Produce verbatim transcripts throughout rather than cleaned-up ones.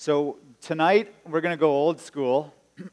So tonight we're going to go old school.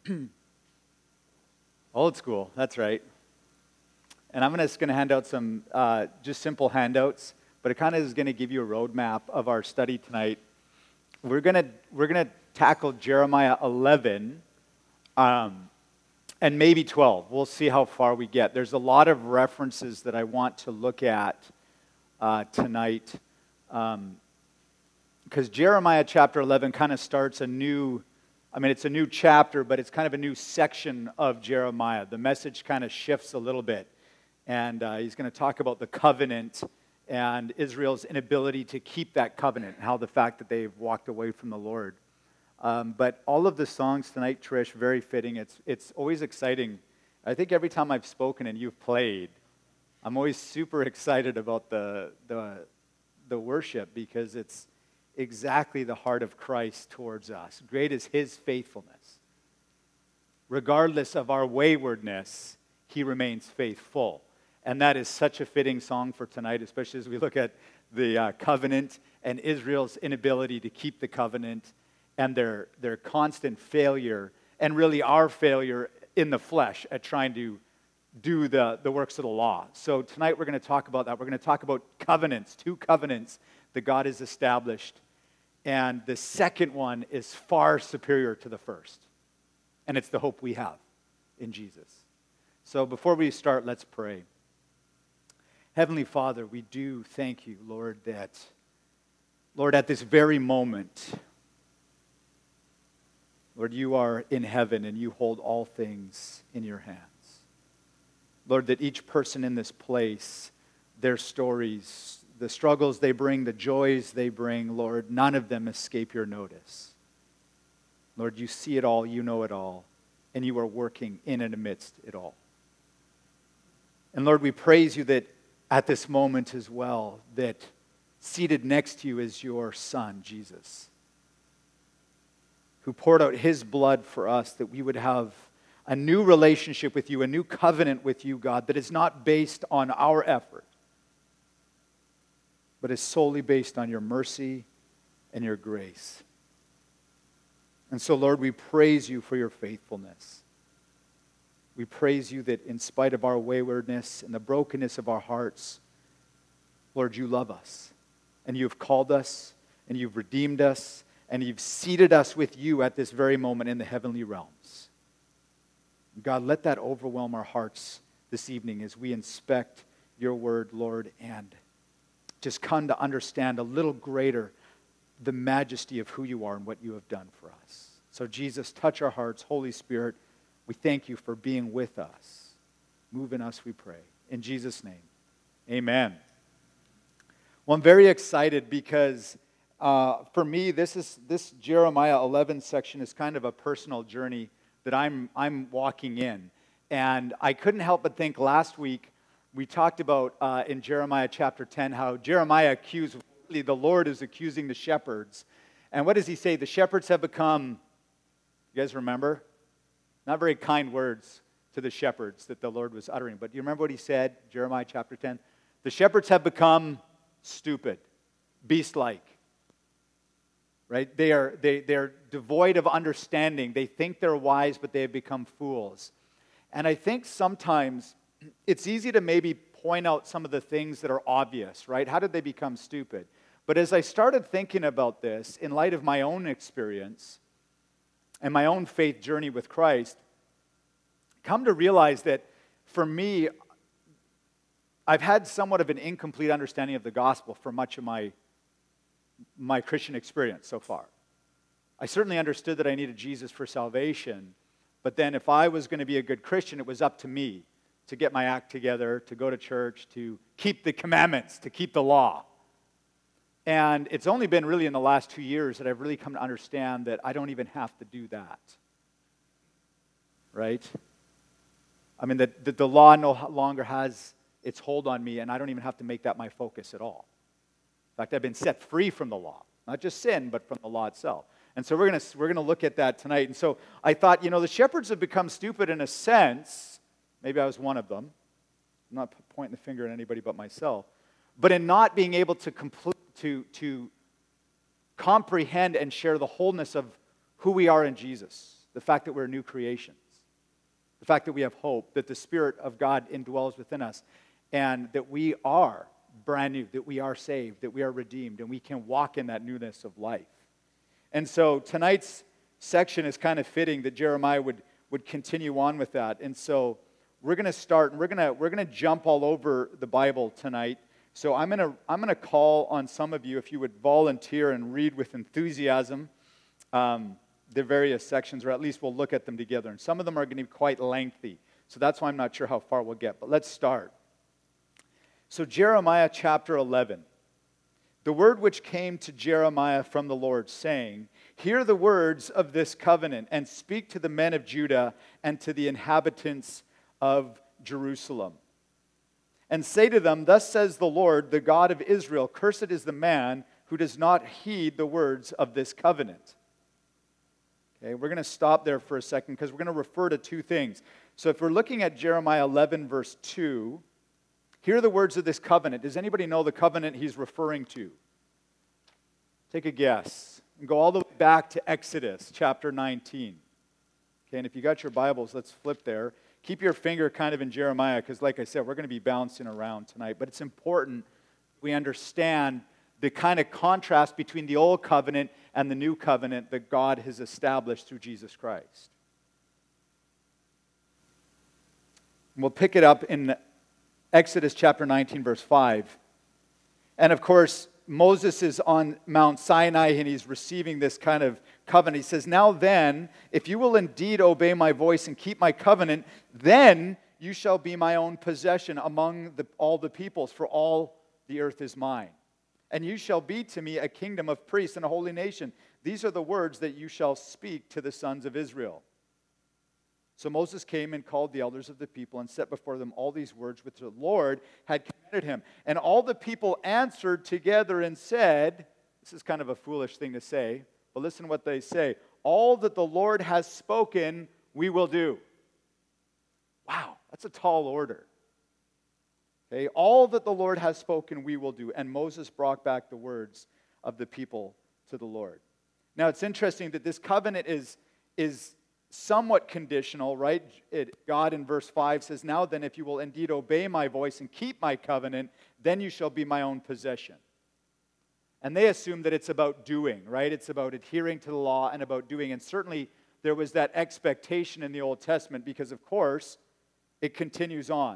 Old school, that's right. And I'm just going to hand out some uh, just simple handouts, but it kind of is going to give you a roadmap of our study tonight. We're going to we're going to tackle Jeremiah eleven um, and maybe twelve. We'll see how far we get. There's a lot of references that I want to look at uh, tonight. Um, Because Jeremiah chapter eleven kind of starts a new, I mean, it's a new chapter, but it's kind of a new section of Jeremiah. The message kind of shifts a little bit. And uh, he's going to talk about the covenant and Israel's inability to keep that covenant, and how the fact that they've walked away from the Lord. Um, but all of the songs tonight, Trish, very fitting. It's, it's always exciting. I think every time I've spoken and you've played, I'm always super excited about the the, the worship, because it's exactly the heart of Christ towards us. Great is his faithfulness. Regardless of our waywardness, he remains faithful. And that is such a fitting song for tonight, especially as we look at the uh, covenant and Israel's inability to keep the covenant, and their, their constant failure, and really our failure in the flesh at trying to do the, the works of the law. So tonight we're going to talk about that. We're going to talk about covenants, two covenants that God has established. And the second one is far superior to the first. And it's the hope we have in Jesus. So before we start, let's pray. Heavenly Father, we do thank you, Lord, that, Lord, at this very moment, Lord, you are in heaven and you hold all things in your hands. Lord, that each person in this place, their stories, the struggles they bring, the joys they bring, Lord, none of them escape your notice. Lord, you see it all, you know it all, and you are working in and amidst it all. And Lord, we praise you that at this moment as well, that seated next to you is your Son, Jesus, who poured out his blood for us, that we would have a new relationship with you, a new covenant with you, God, that is not based on our effort, but is solely based on your mercy and your grace. And so, Lord, we praise you for your faithfulness. We praise you that in spite of our waywardness and the brokenness of our hearts, Lord, you love us. And you've called us, and you've redeemed us, and you've seated us with you at this very moment in the heavenly realms. God, let that overwhelm our hearts this evening as we inspect your word, Lord, and just come to understand a little greater the majesty of who you are and what you have done for us. So Jesus, touch our hearts. Holy Spirit, we thank you for being with us. Move in us, we pray. In Jesus' name, amen. Well, I'm very excited because uh, for me, this is this Jeremiah eleven section is kind of a personal journey that I'm I'm walking in. And I couldn't help but think last week, we talked about uh, in Jeremiah chapter ten how Jeremiah accused, the Lord is accusing the shepherds. And what does he say? The shepherds have become, you guys remember? Not very kind words to the shepherds that the Lord was uttering. But do you remember what he said, Jeremiah chapter ten? The shepherds have become stupid, beast-like. Right? They are, they, they're devoid of understanding. They think they're wise, but they have become fools. And I think sometimes it's easy to maybe point out some of the things that are obvious, right? How did they become stupid? But as I started thinking about this, in light of my own experience and my own faith journey with Christ, come to realize that for me, I've had somewhat of an incomplete understanding of the gospel for much of my, my Christian experience so far. I certainly understood that I needed Jesus for salvation, but then if I was going to be a good Christian, it was up to me to get my act together, to go to church, to keep the commandments, to keep the law. And it's only been really in the last two years that I've really come to understand that I don't even have to do that. Right? I mean, that the, the law no longer has its hold on me, and I don't even have to make that my focus at all. In fact, I've been set free from the law. Not just sin, but from the law itself. And so we're going to we're going to look at that tonight. And so I thought, you know, the shepherds have become stupid in a sense. Maybe I was one of them. I'm not pointing the finger at anybody but myself. But in not being able to complete, to, to comprehend and share the wholeness of who we are in Jesus, the fact that we're new creations, the fact that we have hope, that the Spirit of God indwells within us, and that we are brand new, that we are saved, that we are redeemed, and we can walk in that newness of life. And so tonight's section is kind of fitting that Jeremiah would, would continue on with that. And so we're going to start, and we're going to we're going to jump all over the Bible tonight. So I'm going to I'm going to call on some of you, if you would volunteer and read with enthusiasm um, the various sections, or at least we'll look at them together. And some of them are going to be quite lengthy. So that's why I'm not sure how far we'll get. But let's start. So Jeremiah chapter eleven. The word which came to Jeremiah from the Lord, saying, hear the words of this covenant, and speak to the men of Judah and to the inhabitants of Jerusalem. And say to them, thus says the Lord, the God of Israel, cursed is the man who does not heed the words of this covenant. Okay, we're going to stop there for a second because we're going to refer to two things. So if we're looking at Jeremiah eleven, verse two, hear the words of this covenant. Does anybody know the covenant he's referring to? Take a guess. And go all the way back to Exodus chapter nineteen. Okay, and if you got your Bibles, let's flip there. Keep your finger kind of in Jeremiah, because like I said, we're going to be bouncing around tonight. But it's important we understand the kind of contrast between the old covenant and the new covenant that God has established through Jesus Christ. And we'll pick it up in Exodus chapter nineteen, verse five. And of course, Moses is on Mount Sinai and he's receiving this kind of covenant. He says, now then, if you will indeed obey my voice and keep my covenant, then you shall be my own possession among the, all the peoples, for all the earth is mine. And you shall be to me a kingdom of priests and a holy nation. These are the words that you shall speak to the sons of Israel. So Moses came and called the elders of the people and set before them all these words which the Lord had commanded him. And all the people answered together and said, this is kind of a foolish thing to say, but listen what they say. All that the Lord has spoken, we will do. Wow, that's a tall order. Okay, all that the Lord has spoken, we will do. And Moses brought back the words of the people to the Lord. Now it's interesting that this covenant is, is somewhat conditional, right? It, God in verse five says, now then, if you will indeed obey my voice and keep my covenant, then you shall be my own possession. And they assume that it's about doing, right? It's about adhering to the law and about doing. And certainly there was that expectation in the Old Testament because, of course, it continues on.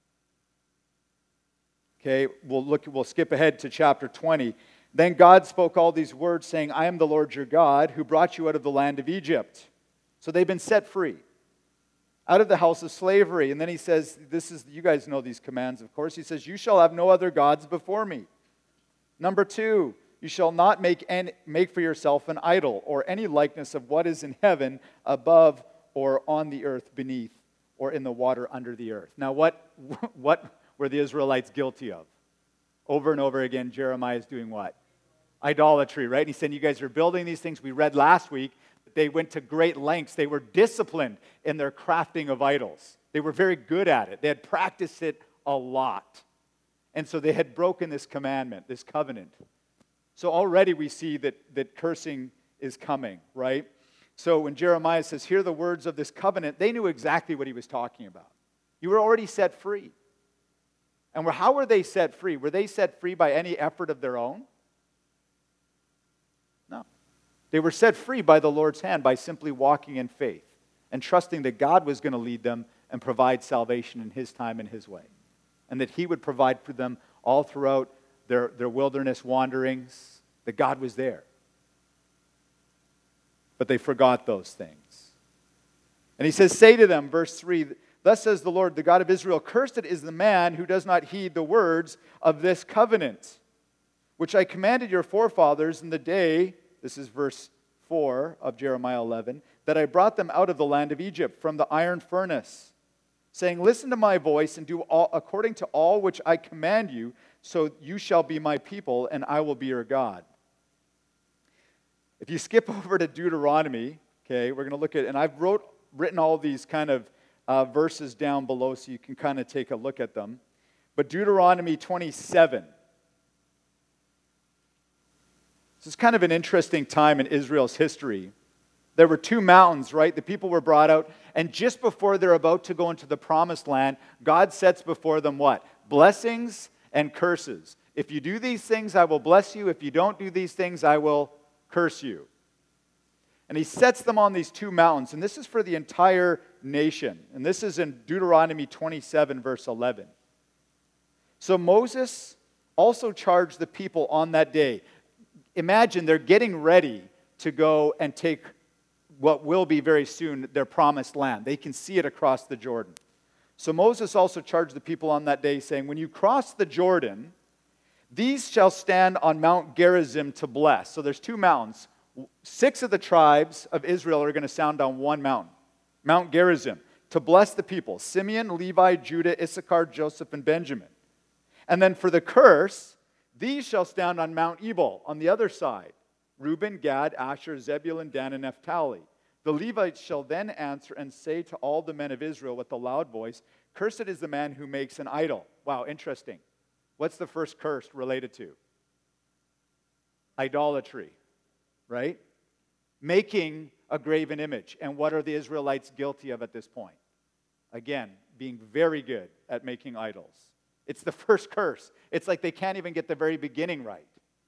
Okay, we'll look. We'll skip ahead to chapter twenty. Then God spoke all these words, saying, I am the Lord your God, who brought you out of the land of Egypt. So they've been set free out of the house of slavery. And then he says, this is, you guys know these commands, of course. He says, you shall have no other gods before me. Number two, you shall not make, any, make for yourself an idol or any likeness of what is in heaven above or on the earth beneath or in the water under the earth. Now, what, what were the Israelites guilty of? Over and over again, Jeremiah is doing what? Idolatry, right? And he's saying, you guys are building these things. We read last week that they went to great lengths. They were disciplined in their crafting of idols. They were very good at it. They had practiced it a lot. And so they had broken this commandment, this covenant. So already we see that, that cursing is coming, right? So when Jeremiah says, hear the words of this covenant, they knew exactly what he was talking about. You were already set free. And how were they set free? Were they set free by any effort of their own? No. They were set free by the Lord's hand by simply walking in faith and trusting that God was going to lead them and provide salvation in His time and His way. And that He would provide for them all throughout their, their wilderness wanderings, that God was there. But they forgot those things. And He says, say to them, verse three, thus says the Lord, the God of Israel, cursed is the man who does not heed the words of this covenant, which I commanded your forefathers in the day, this is verse four of Jeremiah eleven, that I brought them out of the land of Egypt from the iron furnace, saying, listen to my voice and do all, according to all which I command you, so you shall be my people and I will be your God. If you skip over to Deuteronomy, okay, we're going to look at, and I've wrote, written all these kind of uh, verses down below so you can kind of take a look at them. But Deuteronomy twenty-seven. This is kind of an interesting time in Israel's history. There were two mountains, right? The people were brought out, and just before they're about to go into the promised land, God sets before them what? Blessings and curses. If you do these things, I will bless you. If you don't do these things, I will curse you. And he sets them on these two mountains, and this is for the entire nation. And this is in Deuteronomy twenty-seven, verse eleven. So Moses also charged the people on that day. Imagine they're getting ready to go and take what will be very soon their promised land. They can see it across the Jordan. So Moses also charged the people on that day, saying, when you cross the Jordan, these shall stand on Mount Gerizim to bless. So there's two mountains. Six of the tribes of Israel are going to sound on one mountain, Mount Gerizim, to bless the people. Simeon, Levi, Judah, Issachar, Joseph, and Benjamin. And then for the curse, these shall stand on Mount Ebal on the other side. Reuben, Gad, Asher, Zebulun, Dan, and Naphtali. The Levites shall then answer and say to all the men of Israel with a loud voice, cursed is the man who makes an idol. Wow, interesting. What's the first curse related to? Idolatry, right? Making a graven image. And what are the Israelites guilty of at this point? Again, being very good at making idols. It's the first curse. It's like they can't even get the very beginning right.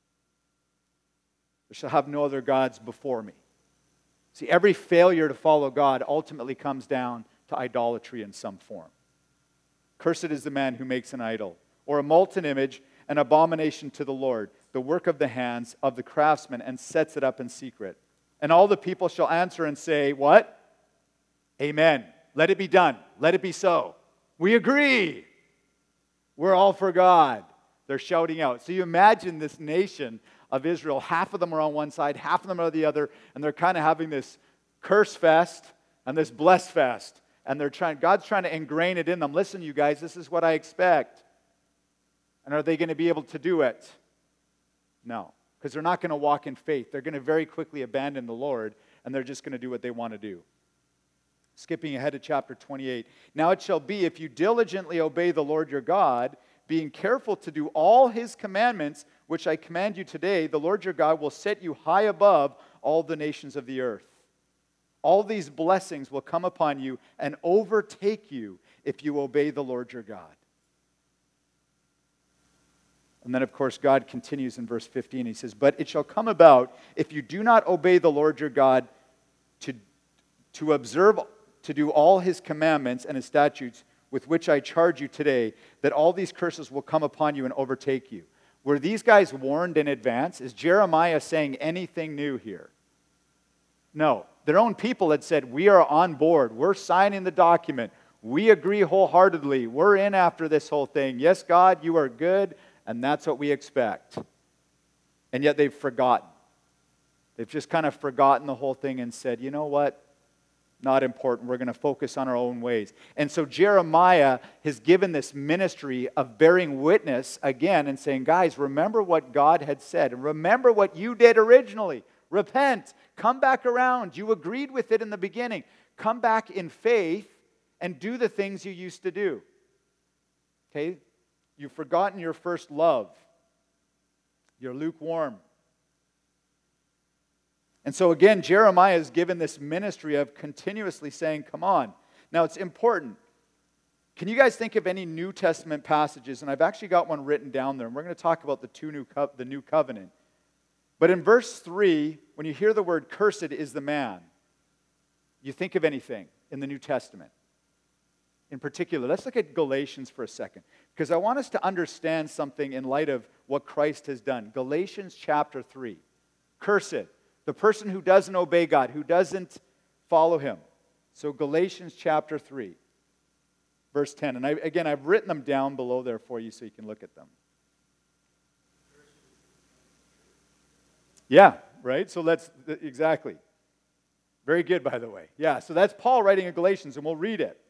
They shall have no other gods before me. See, every failure to follow God ultimately comes down to idolatry in some form. Cursed is the man who makes an idol, or a molten image, an abomination to the Lord, the work of the hands of the craftsman, and sets it up in secret. And all the people shall answer and say, what? Amen. Let it be done. Let it be so. We agree. We're all for God. They're shouting out. So you imagine this nation of Israel, half of them are on one side, half of them are on the other, and they're kind of having this curse fest and this bless fest. And they're trying, God's trying to ingrain it in them. Listen, you guys, this is what I expect. And are they going to be able to do it? No, because they're not going to walk in faith. They're going to very quickly abandon the Lord, and they're just going to do what they want to do. Skipping ahead to chapter twenty-eight. Now it shall be, if you diligently obey the Lord your God, being careful to do all his commandments, which I command you today, the Lord your God will set you high above all the nations of the earth. All these blessings will come upon you and overtake you if you obey the Lord your God. And then, of course, God continues in verse fifteen. He says, but it shall come about, if you do not obey the Lord your God, to, to observe, to do all his commandments and his statutes, with which I charge you today, that all these curses will come upon you and overtake you. Were these guys warned in advance? Is Jeremiah saying anything new here? No. Their own people had said, we are on board. We're signing the document. We agree wholeheartedly. We're in after this whole thing. Yes, God, you are good, and that's what we expect. And yet they've forgotten. They've just kind of forgotten the whole thing and said, you know what? Not important. We're going to focus on our own ways. And so Jeremiah has given this ministry of bearing witness again and saying, guys, remember what God had said. And remember what you did originally. Repent. Come back around. You agreed with it in the beginning. Come back in faith and do the things you used to do. Okay? You've forgotten your first love. You're lukewarm. And so again, Jeremiah is given this ministry of continuously saying, come on. Now it's important. Can you guys think of any New Testament passages? And I've actually got one written down there. And we're going to talk about the two new co- the new covenant. But in verse three, when you hear the word cursed is the man, you think of anything in the New Testament. In particular, let's look at Galatians for a second. Because I want us to understand something in light of what Christ has done. Galatians chapter three. Cursed. The person who doesn't obey God, who doesn't follow him. So Galatians chapter three, verse ten. And I, again, I've written them down below there for you so you can look at them. Yeah, right? So let's, exactly. Very good, by the way. Yeah, so that's Paul writing in Galatians, and we'll read it.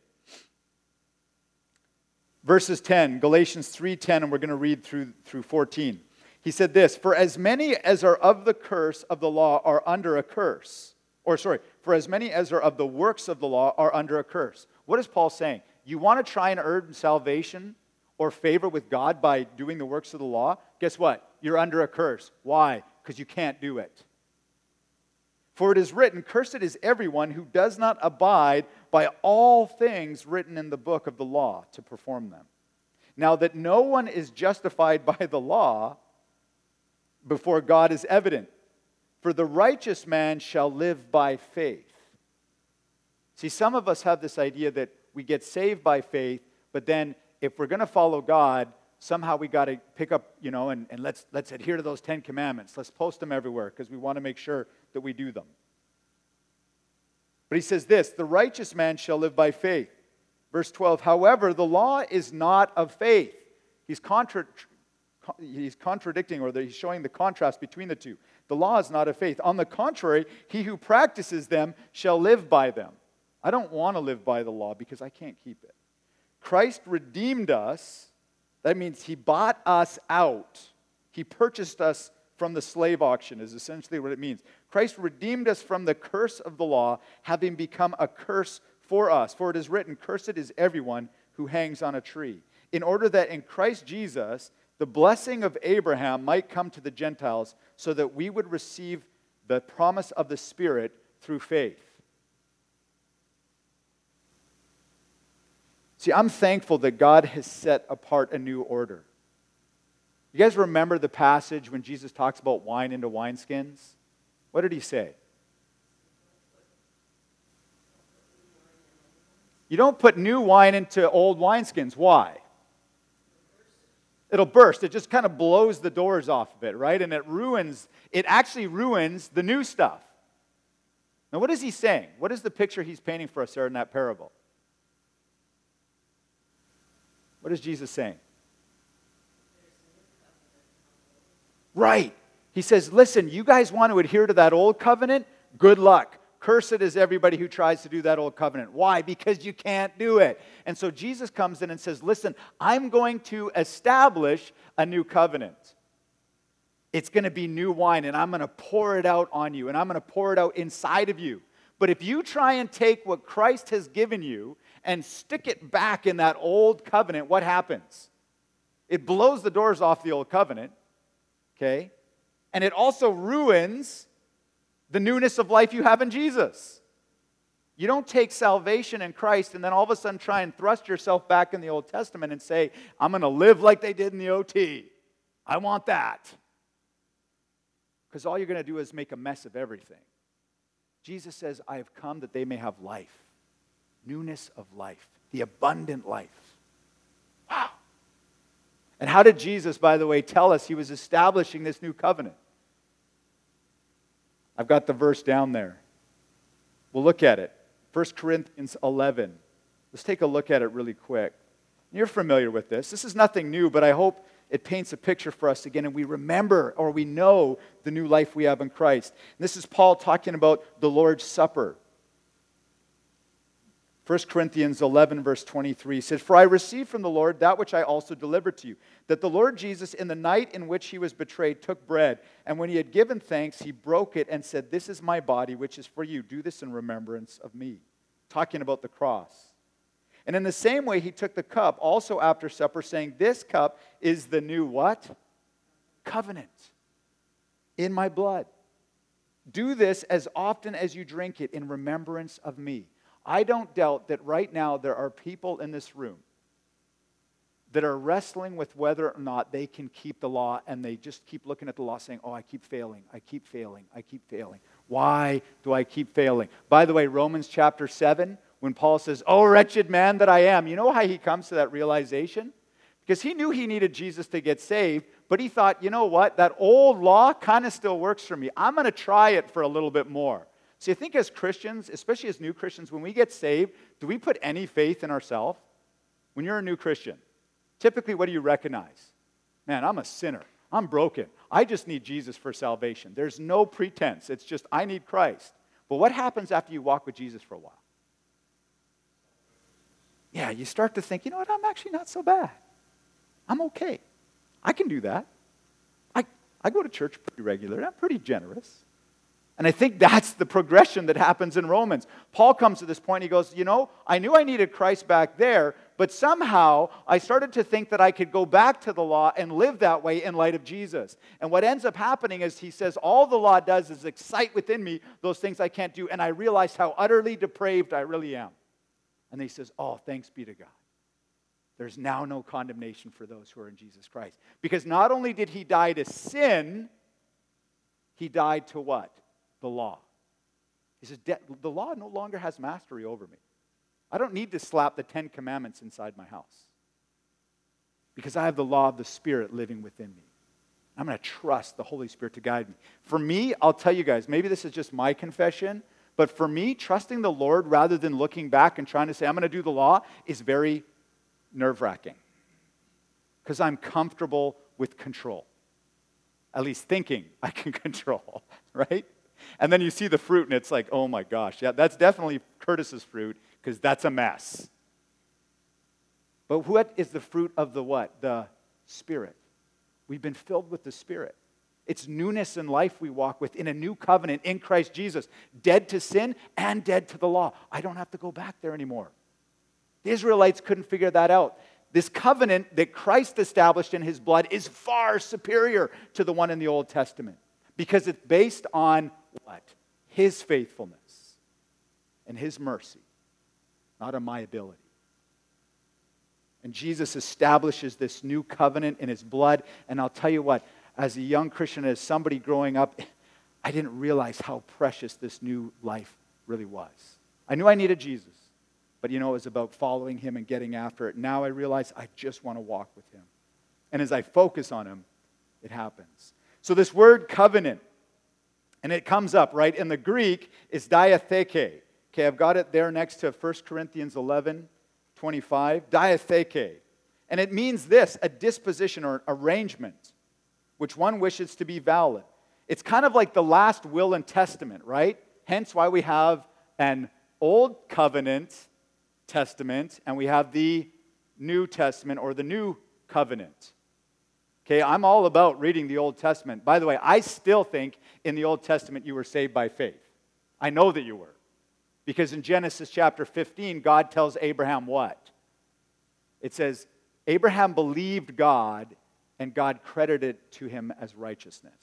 Verses ten, Galatians three ten, and we're going to read through, through fourteen. He said this, for as many as are of the curse of the law are under a curse. Or sorry, for as many as are of the works of the law are under a curse. What is Paul saying? You want to try and earn salvation or favor with God by doing the works of the law? Guess what? You're under a curse. Why? Because you can't do it. For it is written, cursed is everyone who does not abide by all things written in the book of the law to perform them. Now that no one is justified by the law before God is evident. For the righteous man shall live by faith. See, some of us have this idea that we get saved by faith, but then if we're going to follow God, somehow we got to pick up, you know, and, and let's, let's adhere to those Ten Commandments. Let's post them everywhere because we want to make sure that we do them. But he says this, the righteous man shall live by faith. Verse twelve, however, the law is not of faith. He's, contra- he's contradicting, or he's showing the contrast between the two. The law is not of faith. On the contrary, he who practices them shall live by them. I don't want to live by the law because I can't keep it. Christ redeemed us. That means he bought us out. He purchased us from the slave auction is essentially what it means. Christ redeemed us from the curse of the law, having become a curse for us. For it is written, cursed is everyone who hangs on a tree. In order that in Christ Jesus, the blessing of Abraham might come to the Gentiles, so that we would receive the promise of the Spirit through faith. See, I'm thankful that God has set apart a new order. You guys remember the passage when Jesus talks about wine into wineskins? What did he say? You don't put new wine into old wineskins. Why? It'll burst. It just kind of blows the doors off of it, right? And it ruins, it actually ruins the new stuff. Now, what is he saying? What is the picture he's painting for us there in that parable? What is Jesus saying? Right. He says, listen, you guys want to adhere to that old covenant? Good luck. Cursed is everybody who tries to do that old covenant. Why? Because you can't do it. And so Jesus comes in and says, listen, I'm going to establish a new covenant. It's going to be new wine, and I'm going to pour it out on you, and I'm going to pour it out inside of you. But if you try and take what Christ has given you and stick it back in that old covenant, what happens? It blows the doors off the old covenant, okay? And it also ruins the newness of life you have in Jesus. You don't take salvation in Christ and then all of a sudden try and thrust yourself back in the Old Testament and say, I'm going to live like they did in the O T. I want that. Because all you're going to do is make a mess of everything. Jesus says, I have come that they may have life. Newness of life. The abundant life. Wow. And how did Jesus, by the way, tell us he was establishing this new covenant? I've got the verse down there. We'll look at it. First Corinthians eleven. Let's take a look at it really quick. You're familiar with this. This is nothing new, but I hope it paints a picture for us again, and we remember or we know the new life we have in Christ. And this is Paul talking about the Lord's Supper. First Corinthians eleven, verse twenty-three says, For I received from the Lord that which I also delivered to you, that the Lord Jesus, in the night in which he was betrayed, took bread, and when he had given thanks, he broke it and said, This is my body, which is for you. Do this in remembrance of me. Talking about the cross. And in the same way, he took the cup also after supper, saying, This cup is the new what? Covenant in my blood. Do this as often as you drink it in remembrance of me. I don't doubt that right now there are people in this room that are wrestling with whether or not they can keep the law, and they just keep looking at the law saying, oh, I keep failing, I keep failing, I keep failing. Why do I keep failing? By the way, Romans chapter seven, when Paul says, oh, wretched man that I am, you know how he comes to that realization? Because he knew he needed Jesus to get saved, but he thought, you know what, that old law kind of still works for me. I'm going to try it for a little bit more. See, I think as Christians, especially as new Christians, when we get saved, do we put any faith in ourselves? When you're a new Christian, typically what do you recognize? Man, I'm a sinner. I'm broken. I just need Jesus for salvation. There's no pretense. It's just, I need Christ. But what happens after you walk with Jesus for a while? Yeah, you start to think, you know what, I'm actually not so bad. I'm okay. I can do that. I, I go to church pretty regularly. I'm pretty generous. And I think that's the progression that happens in Romans. Paul comes to this point, he goes, you know, I knew I needed Christ back there, But somehow, I started to think that I could go back to the law and live that way in light of Jesus. And what ends up happening is he says, all the law does is excite within me those things I can't do. And I realize how utterly depraved I really am. And he says, oh, thanks be to God. There's now no condemnation for those who are in Jesus Christ. Because not only did he die to sin, he died to what? The law. He says, the law no longer has mastery over me. I don't need to slap the Ten Commandments inside my house because I have the law of the Spirit living within me. I'm going to trust the Holy Spirit to guide me. For me, I'll tell you guys, maybe this is just my confession, but for me, trusting the Lord rather than looking back and trying to say, I'm going to do the law, is very nerve-wracking because I'm comfortable with control. At least thinking I can control, right? And then you see the fruit and it's like, oh my gosh, yeah, that's definitely Curtis's fruit, because that's a mess. But what is the fruit of the what? The Spirit. We've been filled with the Spirit. It's newness in life we walk with in a new covenant in Christ Jesus. Dead to sin and dead to the law. I don't have to go back there anymore. The Israelites couldn't figure that out. This covenant that Christ established in his blood is far superior to the one in the Old Testament. Because it's based on what? His faithfulness and his mercy. Not on my ability. And Jesus establishes this new covenant in his blood. And I'll tell you what, as a young Christian, as somebody growing up, I didn't realize how precious this new life really was. I knew I needed Jesus. But you know, it was about following him and getting after it. Now I realize I just want to walk with him. And as I focus on him, it happens. So this word covenant, and it comes up, right? In the Greek, is diatheke. Okay, I've got it there next to First Corinthians eleven twenty-five. Diatheke. And it means this, a disposition or arrangement, which one wishes to be valid. It's kind of like the last will and testament, right? Hence why we have an Old Covenant Testament and we have the New Testament or the New Covenant. Okay, I'm all about reading the Old Testament. By the way, I still think in the Old Testament you were saved by faith. I know that you were. Because in Genesis chapter fifteen, God tells Abraham what? It says, Abraham believed God, and God credited it to him as righteousness.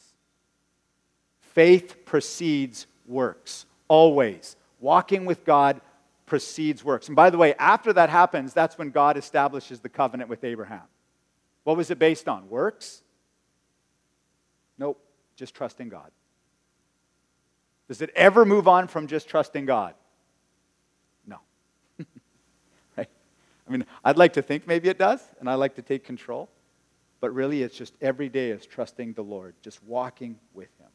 Faith precedes works, always. Walking with God precedes works. And by the way, after that happens, that's when God establishes the covenant with Abraham. What was it based on? Works? Nope, just trusting God. Does it ever move on from just trusting God? No. Right? I mean, I'd like to think maybe it does, and I like to take control. But really, it's just every day is trusting the Lord, just walking with him.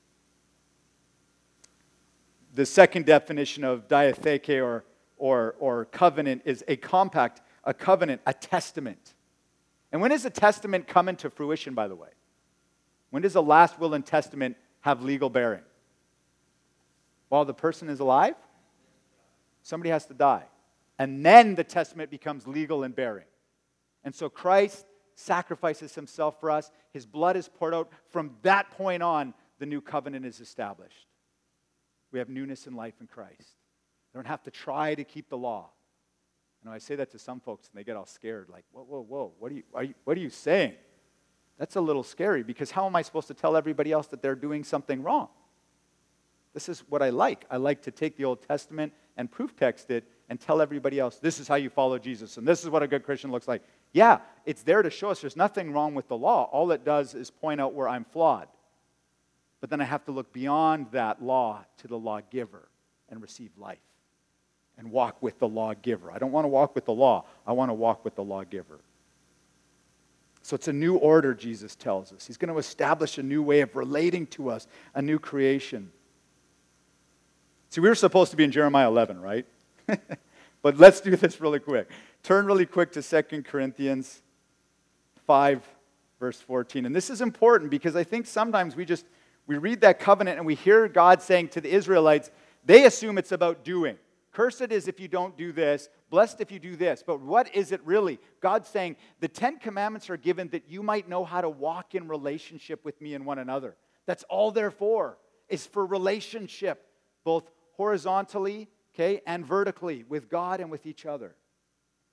The second definition of diatheke or, or, or covenant is a compact, a covenant, a testament. And when does a testament come into fruition, by the way? When does a last will and testament have legal bearing? While the person is alive? Somebody has to die. And then the testament becomes legal and bearing. And so Christ sacrifices himself for us. His blood is poured out. From that point on, the new covenant is established. We have newness in life in Christ. We don't have to try to keep the law. You know, I say that to some folks and they get all scared, like, whoa, whoa, whoa, what are you, are you, what are you saying? That's a little scary because how am I supposed to tell everybody else that they're doing something wrong? This is what I like. I like to take the Old Testament and proof text it and tell everybody else, this is how you follow Jesus and this is what a good Christian looks like. Yeah, it's there to show us there's nothing wrong with the law. All it does is point out where I'm flawed. But then I have to look beyond that law to the lawgiver and receive life and walk with the lawgiver. I don't want to walk with the law. I want to walk with the lawgiver. So it's a new order, Jesus tells us. He's going to establish a new way of relating to us, a new creation. See, we were supposed to be in Jeremiah eleven, right? But let's do this really quick. Turn really quick to Second Corinthians five, verse fourteen. And this is important because I think sometimes we just, we read that covenant and we hear God saying to the Israelites, they assume it's about doing. Cursed is if you don't do this, blessed if you do this. But what is it really? God's saying, the Ten Commandments are given that you might know how to walk in relationship with me and one another. That's all they're for, is for relationship, both horizontally, okay, and vertically, with God and with each other.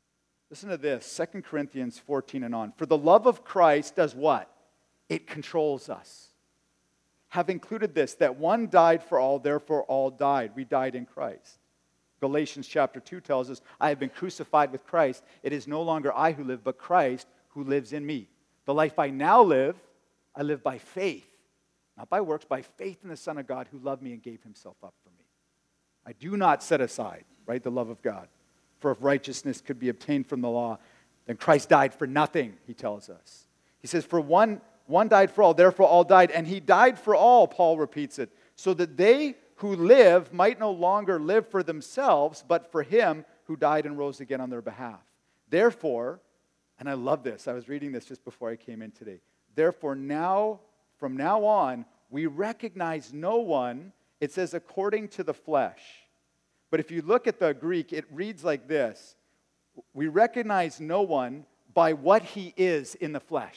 Listen to this, Second Corinthians fourteen and on. For the love of Christ does what? It controls us. Have included this, that one died for all, therefore all died. We died in Christ. Galatians chapter two tells us, I have been crucified with Christ. It is no longer I who live, but Christ who lives in me. The life I now live, I live by faith. Not by works, by faith in the Son of God who loved me and gave himself up for me. I do not set aside, right, the love of God. For if righteousness could be obtained from the law, then Christ died for nothing, he tells us. He says, for one, one died for all, therefore all died. And he died for all, Paul repeats it, so that they who live might no longer live for themselves, but for him who died and rose again on their behalf. Therefore, and I love this, I was reading this just before I came in today. Therefore, now, from now on, we recognize no one, it says, according to the flesh. But if you look at the Greek, it reads like this. We recognize no one by what he is in the flesh.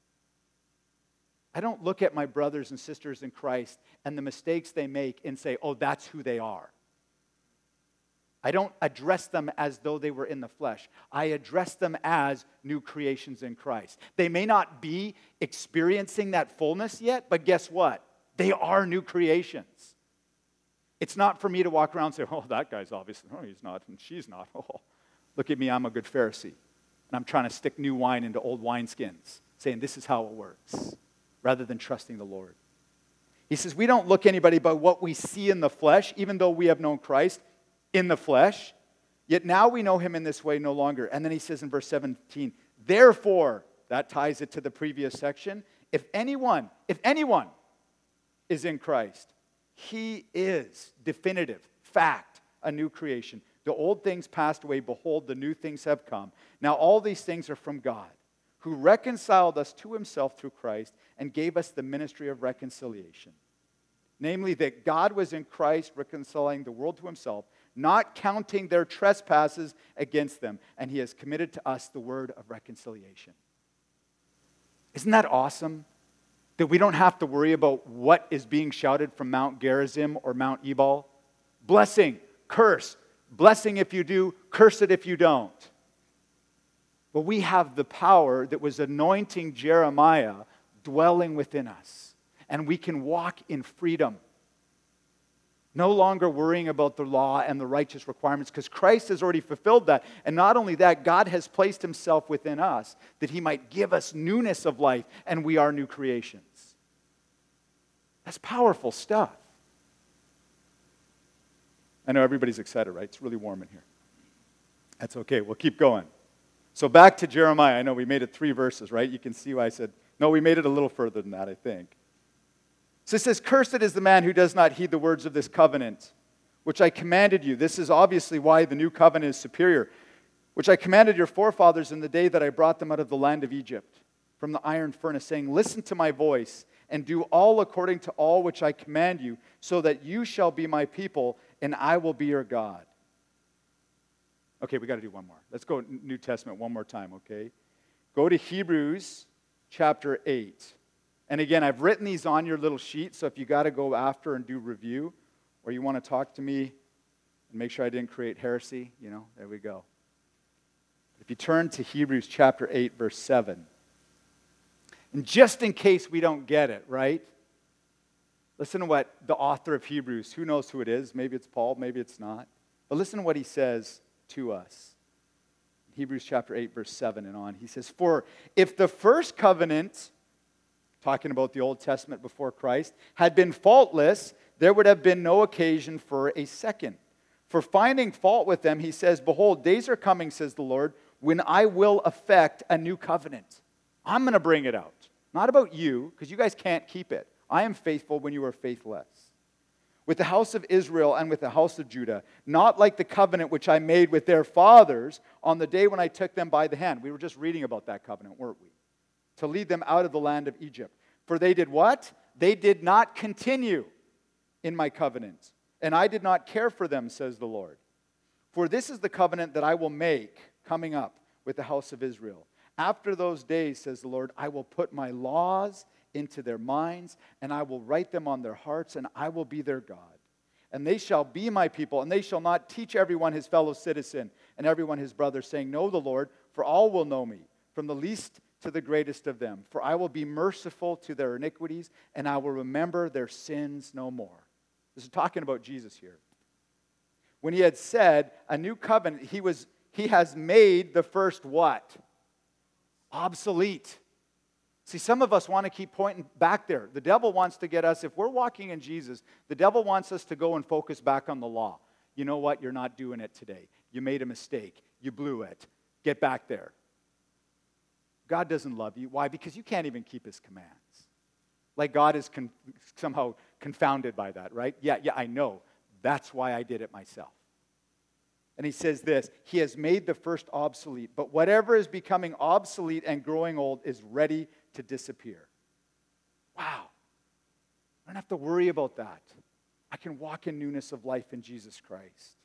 I don't look at my brothers and sisters in Christ and the mistakes they make and say, oh, that's who they are. I don't address them as though they were in the flesh. I address them as new creations in Christ. They may not be experiencing that fullness yet, but guess what? They are new creations. It's not for me to walk around and say, oh, that guy's obviously, oh, he's not, and she's not. Oh, look at me, I'm a good Pharisee. And I'm trying to stick new wine into old wineskins, saying this is how it works, rather than trusting the Lord. He says, we don't look anybody by what we see in the flesh, even though we have known Christ in the flesh, yet now we know him in this way no longer. And then he says in verse seventeen, therefore, that ties it to the previous section, if anyone, if anyone is in Christ, he is definitive, fact, a new creation. The old things passed away, behold, the new things have come. Now all these things are from God, who reconciled us to himself through Christ and gave us the ministry of reconciliation. Namely, that God was in Christ reconciling the world to himself, not counting their trespasses against them, and he has committed to us the word of reconciliation. Isn't that awesome? That we don't have to worry about what is being shouted from Mount Gerizim or Mount Ebal. Blessing, curse, blessing if you do, curse it if you don't. But we have the power that was anointing Jeremiah dwelling within us. And we can walk in freedom. No longer worrying about the law and the righteous requirements, because Christ has already fulfilled that. And not only that, God has placed himself within us that he might give us newness of life, and we are new creations. That's powerful stuff. I know everybody's excited, right? It's really warm in here. That's okay. We'll keep going. So back to Jeremiah. I know we made it three verses, right? You can see why I said, no, we made it a little further than that, I think. So it says, cursed is the man who does not heed the words of this covenant, which I commanded you. This is obviously why the new covenant is superior, which I commanded your forefathers in the day that I brought them out of the land of Egypt, from the iron furnace, saying, listen to my voice, and do all according to all which I command you, so that you shall be my people, and I will be your God. Okay, we got to do one more. Let's go New Testament one more time, okay? Go to Hebrews chapter eight. And again, I've written these on your little sheet, so if you got to go after and do review, or you want to talk to me and make sure I didn't create heresy, you know, there we go. If you turn to Hebrews chapter eight, verse seven, and just in case we don't get it, right? Listen to what the author of Hebrews, who knows who it is? Maybe it's Paul, maybe it's not. But listen to what he says to us. Hebrews chapter eight, verse seven and on. He says, for if the first covenant, talking about the Old Testament before Christ, had been faultless, there would have been no occasion for a second. For finding fault with them, he says, behold, days are coming, says the Lord, when I will effect a new covenant. I'm going to bring it out. Not about you, because you guys can't keep it. I am faithful when you are faithless. With the house of Israel and with the house of Judah, not like the covenant which I made with their fathers on the day when I took them by the hand. We were just reading about that covenant, weren't we? To lead them out of the land of Egypt. For they did what? They did not continue in my covenant, and I did not care for them, says the Lord. For this is the covenant that I will make coming up with the house of Israel. After those days, says the Lord, I will put my laws into their minds, and I will write them on their hearts, and I will be their God. And they shall be my people, and they shall not teach everyone his fellow citizen and everyone his brother, saying, know the Lord, for all will know me, from the least to the greatest of them. For I will be merciful to their iniquities, and I will remember their sins no more. This is talking about Jesus here. When he had said a new covenant, he was he has made the first what? Obsolete. See, some of us want to keep pointing back there. The devil wants to get us, if we're walking in Jesus, the devil wants us to go and focus back on the law. You know what? You're not doing it today. You made a mistake. You blew it. Get back there. God doesn't love you. Why? Because you can't even keep his commands. Like God is con- somehow confounded by that, right? Yeah, yeah, I know. That's why I did it myself. And he says this, he has made the first obsolete, but whatever is becoming obsolete and growing old is ready to disappear. Wow. I don't have to worry about that. I can walk in newness of life in Jesus Christ.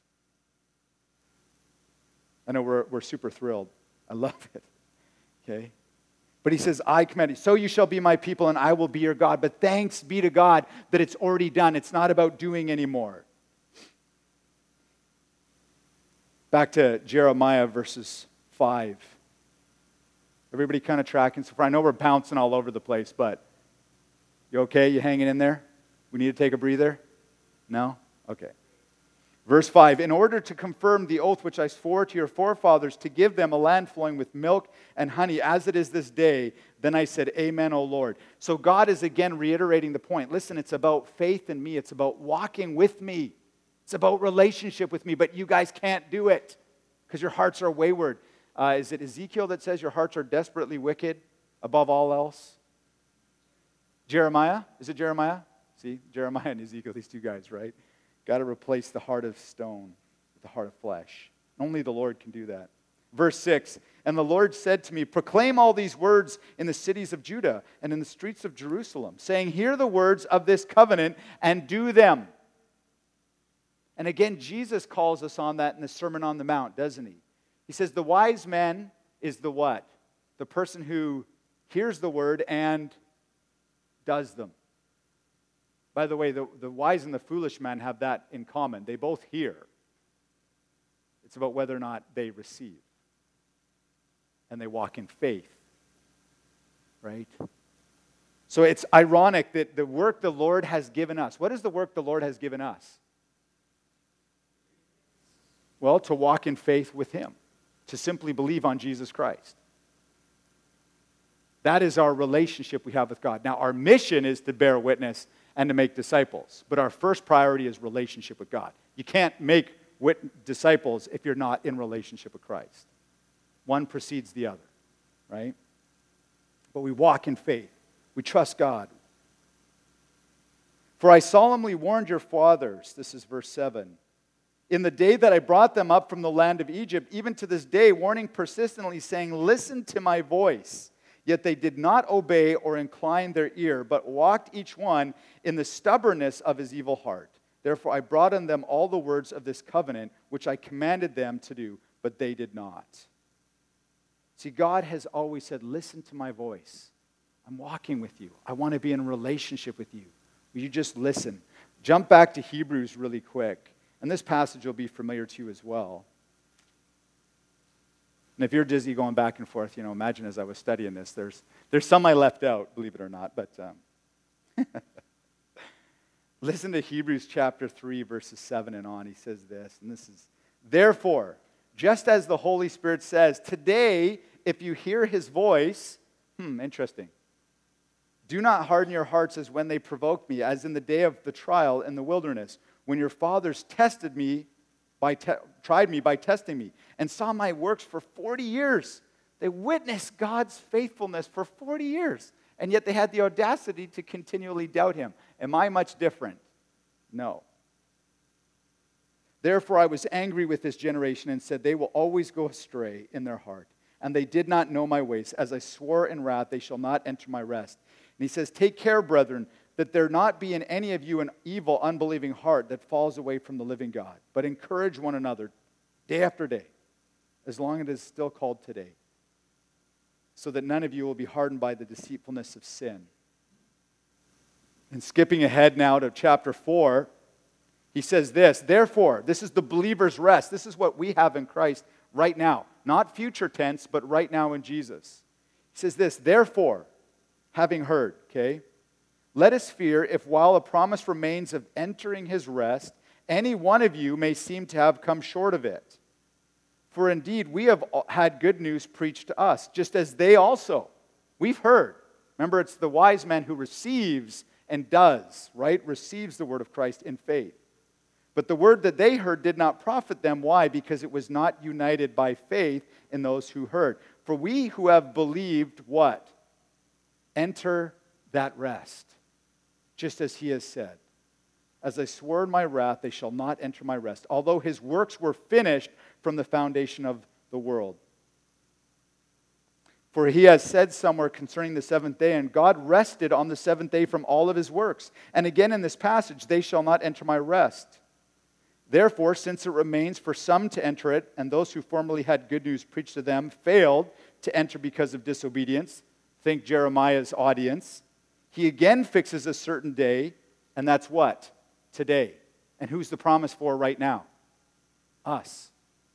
I know we're, we're super thrilled. I love it. Okay? But he says, I command you, so you shall be my people and I will be your God. But thanks be to God that it's already done. It's not about doing anymore. Back to Jeremiah verses five. Everybody kind of tracking so far? I know we're bouncing all over the place, but you okay? You hanging in there? We need to take a breather? No? Okay. Verse five, in order to confirm the oath which I swore to your forefathers to give them a land flowing with milk and honey as it is this day, then I said, Amen, O Lord. So God is again reiterating the point. Listen, it's about faith in me. It's about walking with me. It's about relationship with me, but you guys can't do it because your hearts are wayward. Uh, is it Ezekiel that says your hearts are desperately wicked above all else? Jeremiah? Is it Jeremiah? See, Jeremiah and Ezekiel, these two guys, right? Got to replace the heart of stone with the heart of flesh. Only the Lord can do that. Verse six, and the Lord said to me, proclaim all these words in the cities of Judah and in the streets of Jerusalem, saying, hear the words of this covenant and do them. And again, Jesus calls us on that in the Sermon on the Mount, doesn't he? He says the wise man is the what? The person who hears the word and does them. By the way, the, the wise and the foolish man have that in common. They both hear. It's about whether or not they receive. And they walk in faith. Right? So it's ironic that the work the Lord has given us. What is the work the Lord has given us? Well, to walk in faith with him, to simply believe on Jesus Christ. That is our relationship we have with God. Now, our mission is to bear witness and to make disciples, but our first priority is relationship with God. You can't make wit- disciples if you're not in relationship with Christ. One precedes the other, right? But we walk in faith. We trust God. For I solemnly warned your fathers, this is verse seven, in the day that I brought them up from the land of Egypt, even to this day, warning persistently, saying, listen to my voice. Yet they did not obey or incline their ear, but walked each one in the stubbornness of his evil heart. Therefore I brought on them all the words of this covenant, which I commanded them to do, but they did not. See, God has always said, listen to my voice. I'm walking with you. I want to be in a relationship with you. Will you just listen? Jump back to Hebrews really quick. And this passage will be familiar to you as well. And if you're dizzy going back and forth, you know, imagine as I was studying this, there's there's some I left out, believe it or not. But um, listen to Hebrews chapter three, verses seven and on. He says this, and this is, therefore, just as the Holy Spirit says, today, if you hear his voice, hmm, interesting. Do not harden your hearts as when they provoked me, as in the day of the trial in the wilderness, when your fathers tested me, by te- tried me by testing me, and saw my works for forty years. They witnessed God's faithfulness for forty years, and yet they had the audacity to continually doubt him. Am I much different? No. Therefore I was angry with this generation and said, they will always go astray in their heart, and they did not know my ways. As I swore in wrath, they shall not enter my rest. And he says, take care, brethren, that there not be in any of you an evil, unbelieving heart that falls away from the living God, but encourage one another day after day, as long as it is still called today, so that none of you will be hardened by the deceitfulness of sin. And skipping ahead now to chapter four, he says this, therefore, this is the believer's rest. This is what we have in Christ right now. not future tense, but right now in Jesus. He says this, therefore, having heard, okay, let us fear if while a promise remains of entering his rest, any one of you may seem to have come short of it. For indeed, we have had good news preached to us, just as they also. We've heard. Remember, it's the wise man who receives and does, right? Receives the word of Christ in faith. But the word that they heard did not profit them. Why? Because it was not united by faith in those who heard. For we who have believed what? Enter that rest, just as he has said. As I swore in my wrath, they shall not enter my rest, although his works were finished from the foundation of the world. For he has said somewhere concerning the seventh day, and God rested on the seventh day from all of his works. And again in this passage, they shall not enter my rest. Therefore, since it remains for some to enter it, and those who formerly had good news preached to them failed to enter because of disobedience, think Jeremiah's audience, he again fixes a certain day, and that's what? Today. And who's the promise for right now? Us.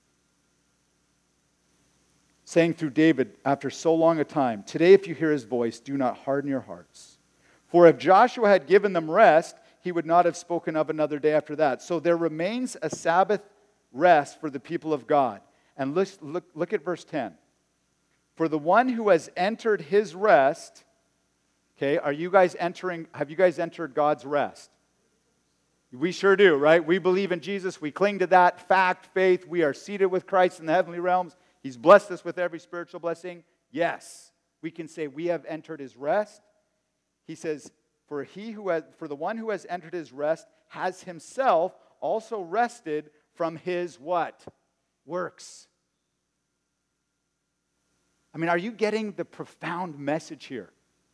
Saying through David, after so long a time, today if you hear his voice, do not harden your hearts. For if Joshua had given them rest, he would not have spoken of another day after that. So there remains a Sabbath rest for the people of God. And look, look, look at verse ten. For the one who has entered his rest, okay, are you guys entering, have you guys entered God's rest? We sure do, right? We believe in Jesus. We cling to that fact, faith. We are seated with Christ in the heavenly realms. He's blessed us with every spiritual blessing. Yes, we can say we have entered his rest. He says, for he who has, for the one who has entered his rest has himself also rested from his what? Works. I mean, are you getting the profound message here?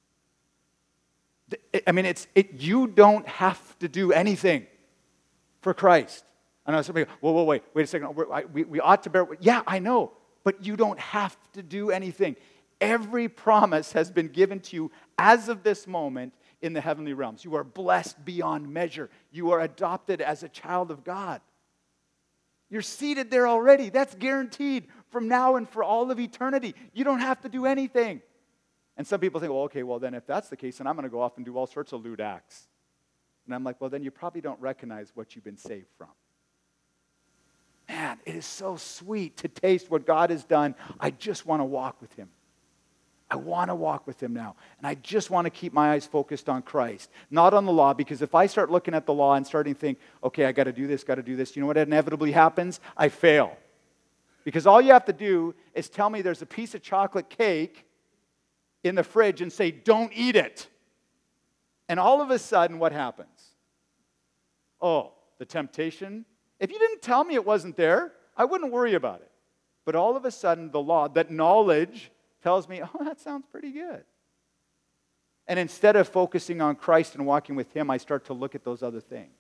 I mean, it's it. You don't have to do anything for Christ. I know somebody, whoa, whoa, wait, wait a second. We're, we, we ought to bear, yeah, I know, but you don't have to do anything. Every promise has been given to you as of this moment in the heavenly realms. You are blessed beyond measure. You are adopted as a child of God. You're seated there already. That's guaranteed from now and for all of eternity. You don't have to do anything. And some people think, well, okay, well, then if that's the case, then I'm going to go off and do all sorts of lewd acts. And I'm like, well, then you probably don't recognize what you've been saved from. Man, it is so sweet to taste what God has done. I just want to walk with him. I want to walk with him now. And I just want to keep my eyes focused on Christ, not on the law, because if I start looking at the law and starting to think, okay, I got to do this, got to do this, you know what inevitably happens? I fail. Because all you have to do is tell me there's a piece of chocolate cake in the fridge and say, don't eat it. And all of a sudden, what happens? Oh, the temptation. If you didn't tell me it wasn't there, I wouldn't worry about it. But all of a sudden, the law, that knowledge tells me, oh, that sounds pretty good. And instead of focusing on Christ and walking with him, I start to look at those other things.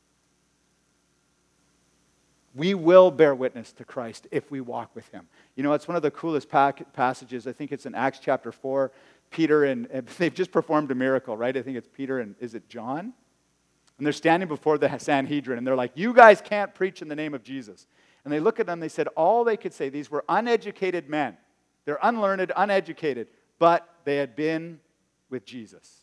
We will bear witness to Christ if we walk with him. You know, it's one of the coolest passages. I think it's in Acts chapter four. Peter and, they've just performed a miracle, right? I think it's Peter and, is it John? And they're standing before the Sanhedrin, and they're like, you guys can't preach in the name of Jesus. And they look at them, they said, all they could say, these were uneducated men. They're unlearned, uneducated, but they had been with Jesus.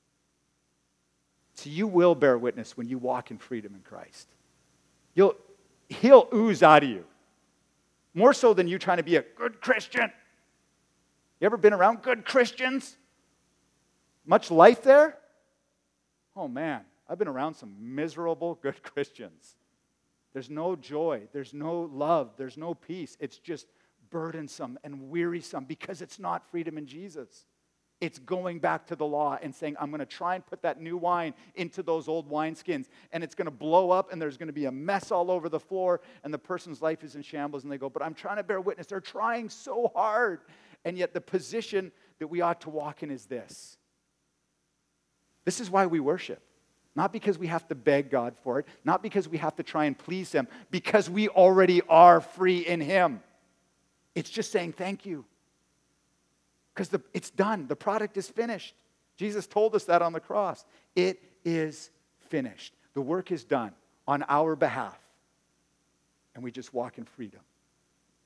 So you will bear witness when you walk in freedom in Christ. You'll, he'll ooze out of you. More so than you trying to be a good Christian. You ever been around good Christians? Much life there? Oh man, I've been around some miserable good Christians. There's no joy, there's no love, there's no peace. It's just burdensome and wearisome because it's not freedom in Jesus. It's going back to the law and saying, I'm going to try and put that new wine into those old wineskins, and it's going to blow up, and there's going to be a mess all over the floor, and the person's life is in shambles, and they go, but I'm trying to bear witness. They're trying so hard, and yet the position that we ought to walk in is this. This is why we worship. Not because we have to beg God for it, not because we have to try and please him, because we already are free in him. It's just saying thank you. Because it's done. The product is finished. Jesus told us that on the cross. It is finished. The work is done on our behalf. And we just walk in freedom.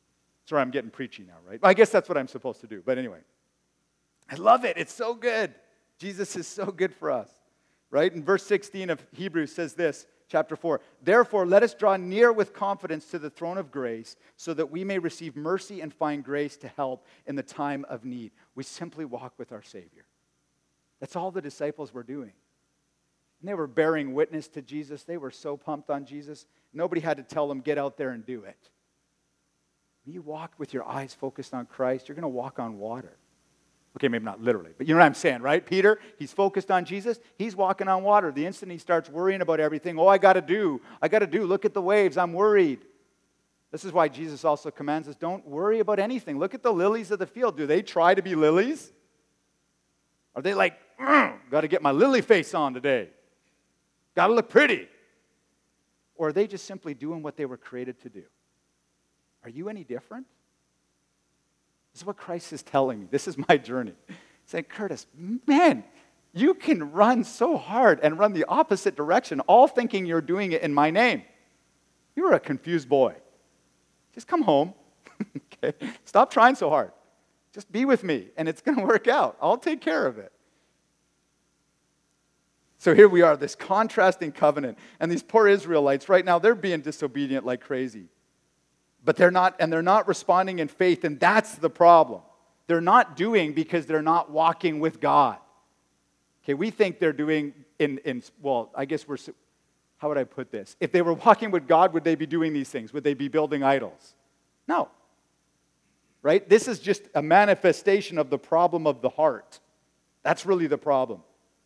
Sorry, I'm getting preachy now, right? I guess that's what I'm supposed to do. But anyway, I love it. It's so good. Jesus is so good for us, right? In verse sixteen of Hebrews says this, chapter four, therefore let us draw near with confidence to the throne of grace so that we may receive mercy and find grace to help in the time of need. We simply walk with our Savior. That's all the disciples were doing. And they were bearing witness to Jesus. They were so pumped on Jesus. Nobody had to tell them, get out there and do it. When you walk with your eyes focused on Christ, you're going to walk on water. Okay, maybe not literally, but you know what I'm saying, right? Peter, he's focused on Jesus. He's walking on water. The instant he starts worrying about everything, oh, I got to do, I got to do, look at the waves, I'm worried. This is why Jesus also commands us, don't worry about anything. Look at the lilies of the field. Do they try to be lilies? Are they like, got to get my lily face on today? Got to look pretty? Or are they just simply doing what they were created to do? Are you any different? This is what Christ is telling me. This is my journey. He's saying, Curtis, man, you can run so hard and run the opposite direction, all thinking you're doing it in my name. You're a confused boy. Just come home. Okay? Stop trying so hard. Just be with me, and it's going to work out. I'll take care of it. So here we are, this contrasting covenant. And these poor Israelites, right now, they're being disobedient like crazy. But they're not, and they're not responding in faith, and that's the problem. They're not doing because they're not walking with God. Okay, we think they're doing in, in well, I guess we're, how would I put this? If they were walking with God, would they be doing these things? Would they be building idols? No. Right? This is just a manifestation of the problem of the heart. That's really the problem.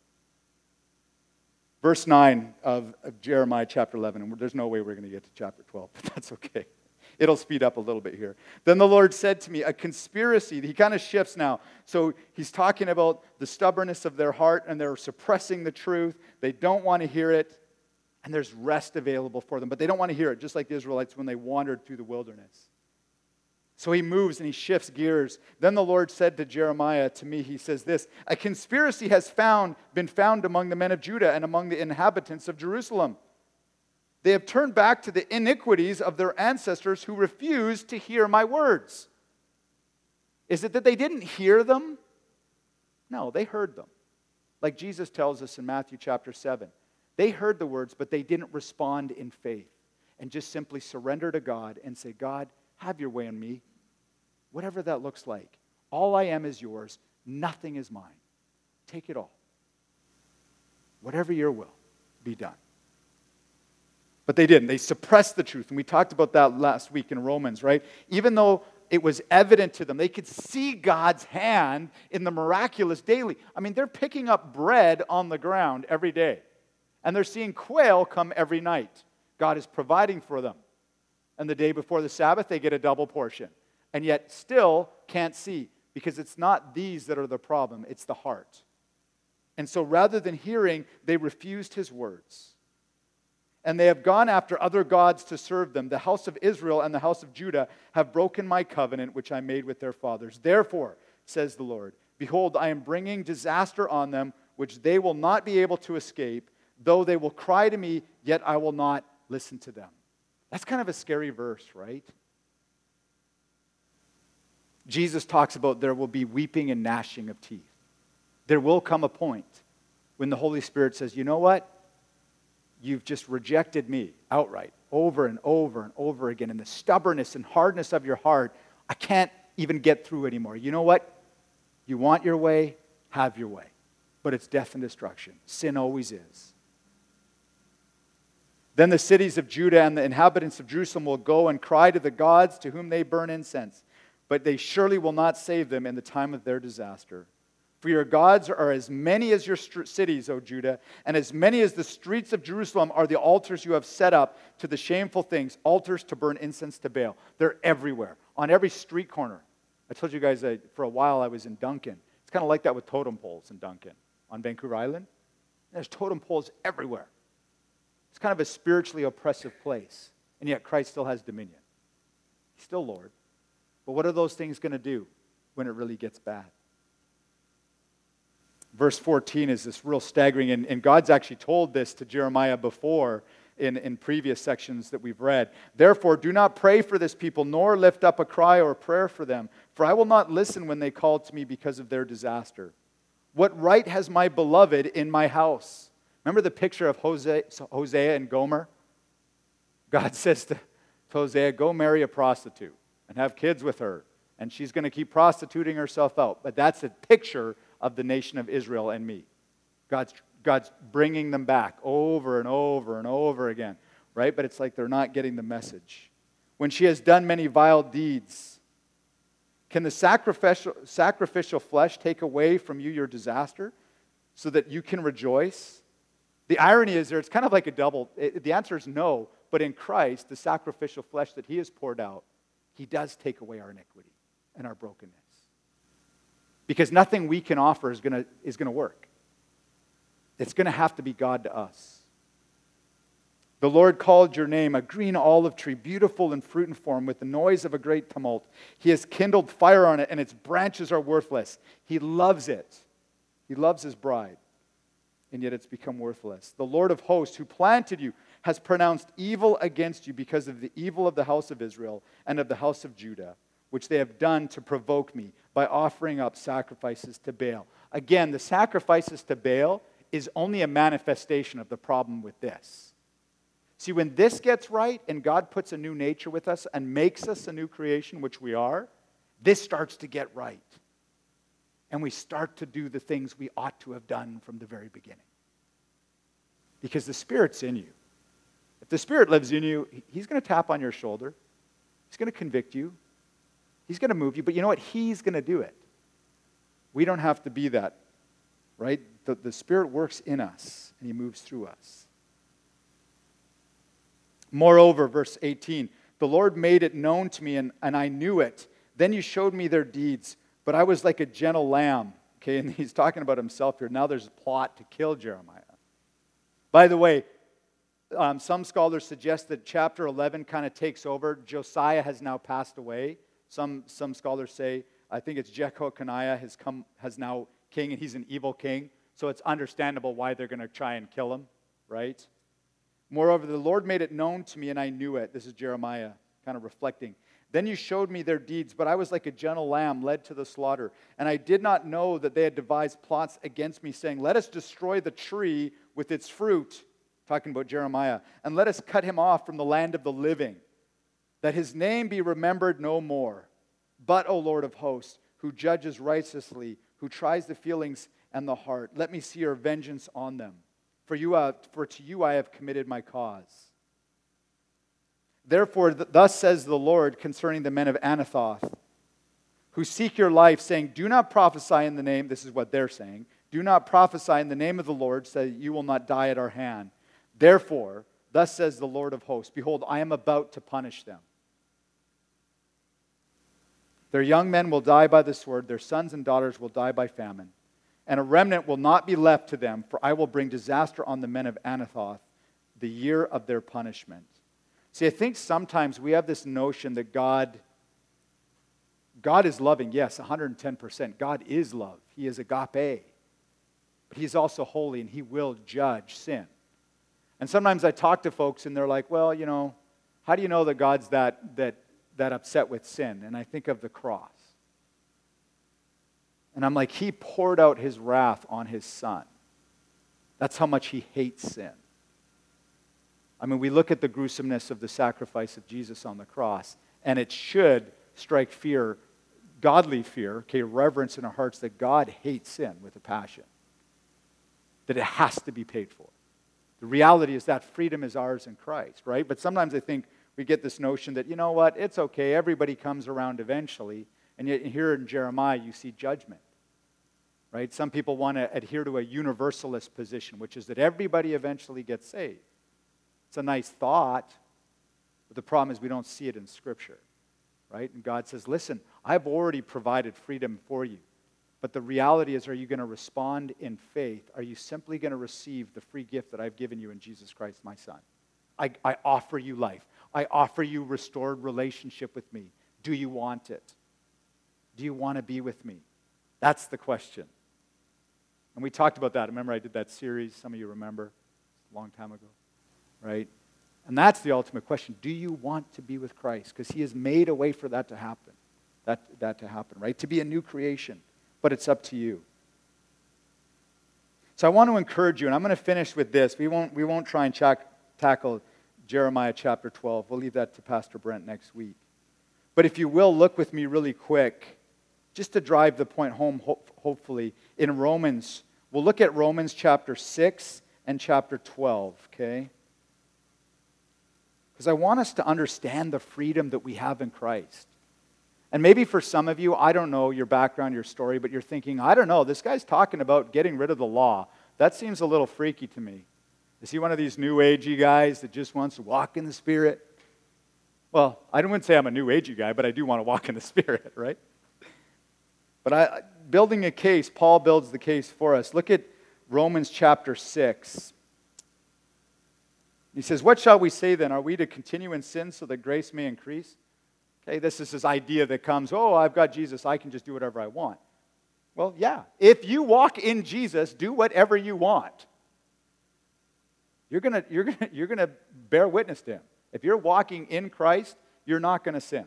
Verse nine of, of Jeremiah chapter eleven, and there's no way we're going to get to chapter twelve, but that's okay. It'll speed up a little bit here. Then the Lord said to me, a conspiracy. He kind of shifts now. So he's talking about the stubbornness of their heart, and they're suppressing the truth. They don't want to hear it, and there's rest available for them. But they don't want to hear it, just like the Israelites when they wandered through the wilderness. So he moves and he shifts gears. Then the Lord said to Jeremiah, to me, he says this, a conspiracy has found, been found among the men of Judah and among the inhabitants of Jerusalem. They have turned back to the iniquities of their ancestors who refused to hear my words. Is it that they didn't hear them? No, they heard them. Like Jesus tells us in Matthew chapter seven. They heard the words, but they didn't respond in faith and just simply surrender to God and say, God, have your way in me. Whatever that looks like. All I am is yours. Nothing is mine. Take it all. Whatever your will, be done. But they didn't. They suppressed the truth. And we talked about that last week in Romans, right? Even though it was evident to them, they could see God's hand in the miraculous daily. I mean, they're picking up bread on the ground every day. And they're seeing quail come every night. God is providing for them. And the day before the Sabbath, they get a double portion. And yet still can't see, because it's not these that are the problem, it's the heart. And so rather than hearing, they refused his words. And they have gone after other gods to serve them. The house of Israel and the house of Judah have broken my covenant, which I made with their fathers. Therefore, says the Lord, behold, I am bringing disaster on them, which they will not be able to escape. Though they will cry to me, yet I will not listen to them. That's kind of a scary verse, right? Jesus talks about there will be weeping and gnashing of teeth. There will come a point when the Holy Spirit says, you know what? You've just rejected me outright, over and over and over again. And the stubbornness and hardness of your heart, I can't even get through anymore. You know what? You want your way, have your way. But it's death and destruction. Sin always is. Then the cities of Judah and the inhabitants of Jerusalem will go and cry to the gods to whom they burn incense. But they surely will not save them in the time of their disaster. For your gods are as many as your st- cities, O Judah, and as many as the streets of Jerusalem are the altars you have set up to the shameful things, altars to burn incense to Baal. They're everywhere, on every street corner. I told you guys that for a while I was in Duncan. It's kind of like that with totem poles in Duncan on Vancouver Island. There's totem poles everywhere. It's kind of a spiritually oppressive place, and yet Christ still has dominion. He's still Lord. But what are those things going to do when it really gets bad? Verse fourteen is this real staggering, and, and God's actually told this to Jeremiah before, in, in previous sections that we've read. Therefore, do not pray for this people, nor lift up a cry or a prayer for them, for I will not listen when they call to me because of their disaster. What right has my beloved in my house? Remember the picture of Hosea, Hosea and Gomer? God says to Hosea, go marry a prostitute and have kids with her, and she's going to keep prostituting herself out. But that's a picture of the nation of Israel and me. God's, God's bringing them back over and over and over again, right? But it's like they're not getting the message. When she has done many vile deeds, can the sacrificial, sacrificial flesh take away from you your disaster so that you can rejoice? The irony is there, it's kind of like a double. It, the answer is no, but in Christ, the sacrificial flesh that he has poured out, he does take away our iniquity and our brokenness. Because nothing we can offer is going to is going to work. It's going to have to be God to us. The Lord called your name a green olive tree, beautiful in fruit and form, with the noise of a great tumult. He has kindled fire on it, and its branches are worthless. He loves it. He loves his bride, and yet it's become worthless. The Lord of hosts, who planted you, has pronounced evil against you because of the evil of the house of Israel and of the house of Judah, which they have done to provoke me by offering up sacrifices to Baal. Again, the sacrifices to Baal is only a manifestation of the problem with this. See, when this gets right and God puts a new nature with us and makes us a new creation, which we are, this starts to get right. And we start to do the things we ought to have done from the very beginning. Because the Spirit's in you. If the Spirit lives in you, he's going to tap on your shoulder. He's going to convict you. He's going to move you. But you know what? He's going to do it. We don't have to be that, right? The, the Spirit works in us, and he moves through us. Moreover, verse eighteen, the Lord made it known to me, and, and I knew it. Then you showed me their deeds, but I was like a gentle lamb. Okay, and he's talking about himself here. Now there's a plot to kill Jeremiah. By the way, um, some scholars suggest that chapter eleven kind of takes over. Josiah has now passed away. Some, some scholars say, I think it's Jeconiah has come has now king, and he's an evil king. So it's understandable why they're going to try and kill him, right? Moreover, the Lord made it known to me, and I knew it. This is Jeremiah kind of reflecting. Then you showed me their deeds, but I was like a gentle lamb led to the slaughter. And I did not know that they had devised plots against me, saying, let us destroy the tree with its fruit, talking about Jeremiah, and let us cut him off from the land of the living, that his name be remembered no more. But, O Lord of hosts, who judges righteously, who tries the feelings and the heart, let me see your vengeance on them. For you, uh, for to you I have committed my cause. Therefore, th- thus says the Lord concerning the men of Anathoth, who seek your life, saying, do not prophesy in the name, this is what they're saying, do not prophesy in the name of the Lord, so that you will not die at our hand. Therefore, thus says the Lord of hosts, behold, I am about to punish them. Their young men will die by the sword, their sons and daughters will die by famine. And a remnant will not be left to them, for I will bring disaster on the men of Anathoth, the year of their punishment. See, I think sometimes we have this notion that God, God is loving. Yes, one hundred ten percent. God is love. He is agape. But he's also holy, and he will judge sin. And sometimes I talk to folks, and they're like, well, you know, how do you know that God's that, that, that upset with sin? And I think of the cross. And I'm like, he poured out his wrath on his son. That's how much he hates sin. I mean, we look at the gruesomeness of the sacrifice of Jesus on the cross, and it should strike fear, godly fear, okay, reverence in our hearts that God hates sin with a passion, that it has to be paid for. The reality is that freedom is ours in Christ, right? But sometimes I think we get this notion that, you know what, it's okay, everybody comes around eventually. And yet here in Jeremiah, you see judgment, right? Some people want to adhere to a universalist position, which is that everybody eventually gets saved. It's a nice thought, but the problem is we don't see it in Scripture, right? And God says, listen, I've already provided freedom for you. But the reality is, are you going to respond in faith? Are you simply going to receive the free gift that I've given you in Jesus Christ, my Son? I, I offer you life. I offer you restored relationship with me. Do you want it? Do you want to be with me? That's the question. And we talked about that. Remember I did that series? Some of you remember. A long time ago. Right? And that's the ultimate question. Do you want to be with Christ? Because he has made a way for that to happen. That, that to happen, right? To be a new creation. But it's up to you. So I want to encourage you, and I'm going to finish with this. We won't, we won't try and ch- tackle Jeremiah chapter twelve. We'll leave that to Pastor Brent next week. But if you will, look with me really quick, just to drive the point home, ho- hopefully, in Romans. We'll look at Romans chapter six and chapter twelve, okay? Because I want us to understand the freedom that we have in Christ. And maybe for some of you, I don't know your background, your story, but you're thinking, I don't know, this guy's talking about getting rid of the law. That seems a little freaky to me. Is he one of these new agey guys that just wants to walk in the Spirit? Well, I wouldn't say I'm a new agey guy, but I do want to walk in the Spirit, right? But I, building a case, Paul builds the case for us. Look at Romans chapter six. He says, what shall we say then? Are we to continue in sin so that grace may increase? Okay, this is this idea that comes, oh, I've got Jesus, I can just do whatever I want. Well, yeah, if you walk in Jesus, do whatever you want. You're gonna, you're gonna, you're gonna bear witness to him. If you're walking in Christ, you're not going to sin.